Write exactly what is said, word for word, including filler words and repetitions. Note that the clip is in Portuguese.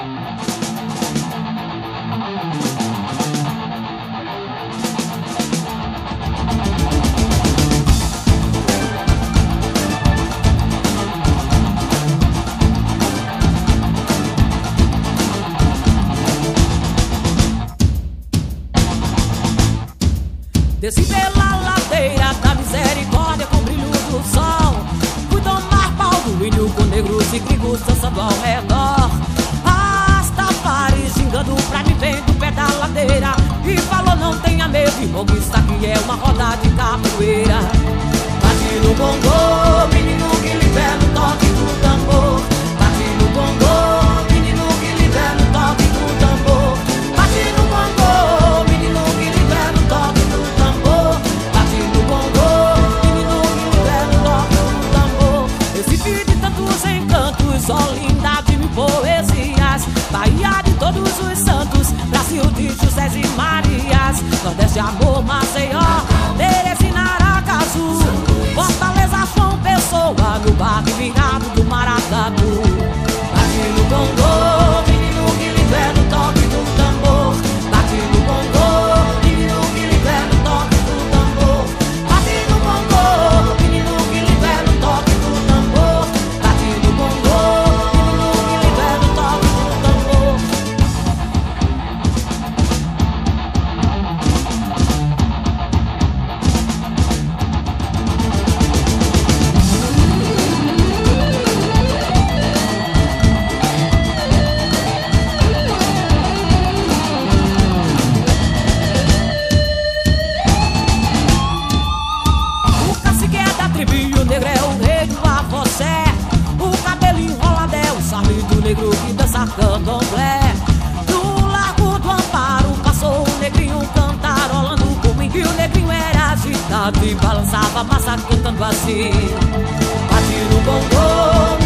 Desci pela ladeira da misericórdia com o brilho do sol. Fui tomar pau do índio com negros e gringos dançando ao redor. Rastafari xingando pra mim bem do pé da ladeira e falou: não tenha medo, irmão, que isso aqui é uma roda de capoeira. Bate no bongo, menino, que libera o toque do tambor. Bate no bongo, menino, que libera o toque do tambor. Bate no bongo, menino, que libera o toque do tambor. Bate no bongo, menino, que libera o toque do tambor. Recife de tantos encantos, Olinda de mil poesias, Bahia de todos os santos, Brasil de José e Marias, Nordeste, amor, Maceió, Teresina, Aracaju, Fortaleza, João Pessoa, no bairro virado do Maracatu. Bate no bongo, menino, que libera o toque do tambor. Bate no bongo, menino, que libera o toque do tambor. Bate no bongo, menino, que libera o toque do tambor. Bate no bongo, menino, que libera o toque do tambor. O cacique é da tribo e o negro é o rei do Afoxé. O cabelo enrolado é o charme do negro que dança candomblé. Do Largo do Amparo passou o negrinho cantarolando por mim, e o negrinho era agitado e balançava a massa cantando assim. Bate no bongo,